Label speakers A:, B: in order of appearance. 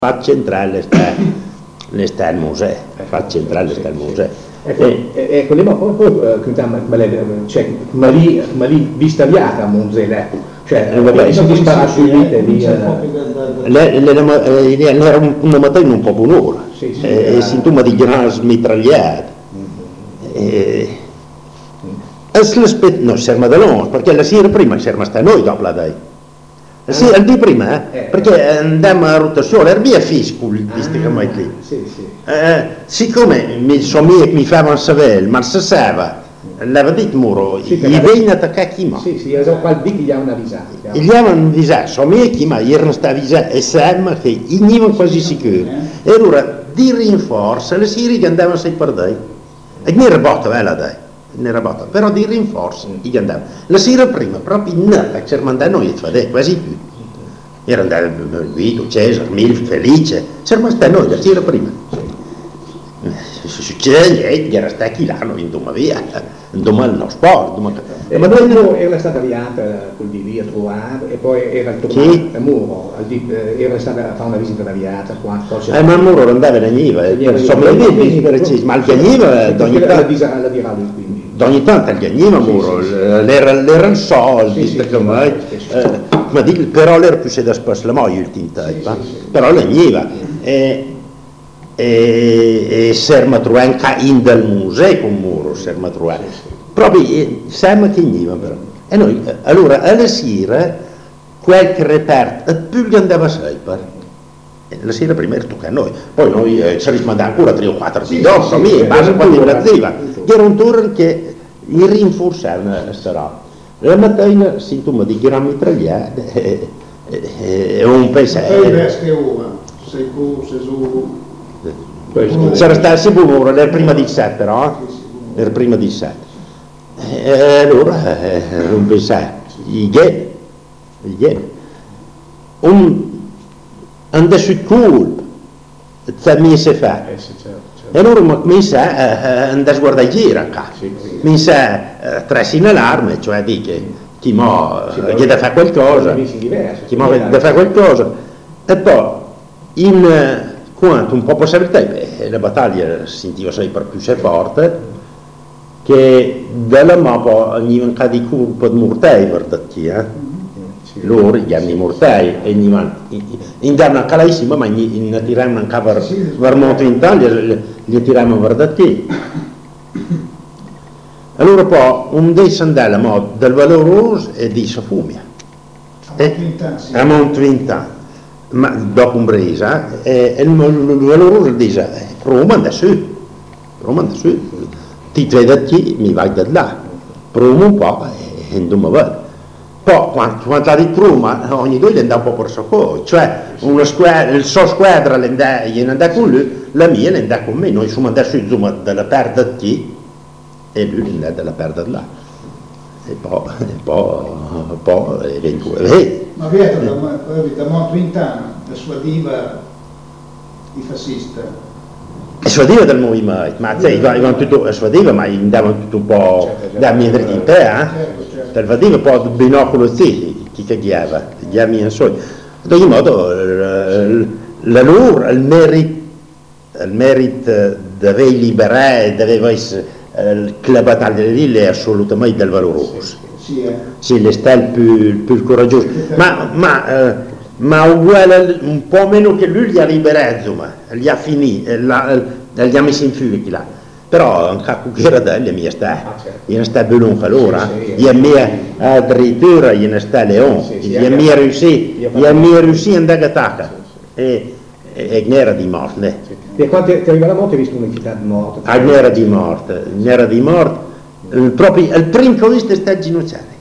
A: Fa centrale sta il museo, fa centrale sta il museo.
B: Ecco, lì ma poi ma lì vista viata a museo, cioè si dispara subito lì.
A: Era una mattina un po' buon'ora, e sintomo di gran smitragliata. Non serve da noi, perché la sera prima serve sta noi dopo la dai. Sì, il di prima, perché andammo a rotazione, era via fisco il mai lì. Siccome i suoi amici mi facevano sapere, ma se sapeva, l'aveva detto muro, gli venne attaccare chi ma.
B: Sì, qual di gli avevano avvisato.
A: Gli avevano avvisato, i suoi amici ma erano stati avvisati e sapevano che gli erano quasi sicuri. E allora, di rinforzo, le sere che andavano sei per dai. E non era botta, la dai. Però di rinforzo gli andava la sera prima proprio a cercare noi e fare quasi più era andato Guido, Cesare, Milf, Felice cercare noi la sera prima succede gli era stato là noi andammo via andammo al nostro sport
B: ma dopo era stata avviata quel di lì a trovare e poi era tornato a Muro era stata a fare una visita d'avviata qua
A: ma a Muro andava in Agniva insomma ma il Agniva ogni tanto gli anima Muro, l'erano soldi, però l'era più se da spesso la moglie il tinta, però l'agniva. E serma trovare in dal museo con Muro, serma trovare. Proprio serma che agniva però. E noi, allora, alla sera, qualche reperto, più gli andava sempre. La sera prima era tocca a noi, poi noi ci rismandiamo ancora 3 o 4 di dopo, in base a quando arriva. Era un turno che gli rinforzava questa roba. La mattina sintomo di gran mitragliate e un pensiero. C'era stato sicuro, era prima di 7 però, era prima di 7. Allora un pensiero, andò sul colpo, mi si fa. E allora mi comincia a andare a guardare in giro a casa, comincia a trarsi in allarme, cioè dice chi mo gli da fare qualcosa, chi mo da fare qualcosa, e poi in quanto un po' possibile la battaglia si sentiva sempre più forte, che dalla mappa veniva un po' di colpo di mortai per da loro gli anni mortai e in danno calissimo ma ne tiravano anche per moto in Italia li tiravano per da te allora poi un dei sandali del Valoroso e di Sofumia a Montvintà ma dopo un brisa e il Valoroso dice Roma da su ti vedi da qui mi vai da là provo un po' e andiamo a vedere. Poi, quando la ritruma, ogni due gli andava un po' per soccorso, cioè il suo squadra gli andava con lui, la mia gli andava con me, noi siamo andati su dalla perda di qui e lui gli andava dalla perda di là. E poi eventualmente.
C: Ma vedo da molto in tanto, la sua diva di fascista.
A: La sua diva del movimento, ma la sua diva ma andavano tutto un po' da mia dritta in te, per vedere un po' di binocolo sì, chi che guiava, gli amici suoi. Ad ogni modo, il merito di aver liberato, di aver che la battaglia lì è assolutamente del Valoroso. Sì, le sta il più coraggioso. Ma uguale, un po' meno che lui li ha liberati, insomma, li ha finiti, li ha messi in fuga là. Però anche che era da lì, gliene sta bello allora, addirittura gliene sta Leon, gliene riuscì ad andare a attacca e non era di morte.
B: E quando ti arriva la morte hai visto un'entità di morte?
A: Non era di morte, proprio il primo che ho visto è stato ginocchiare.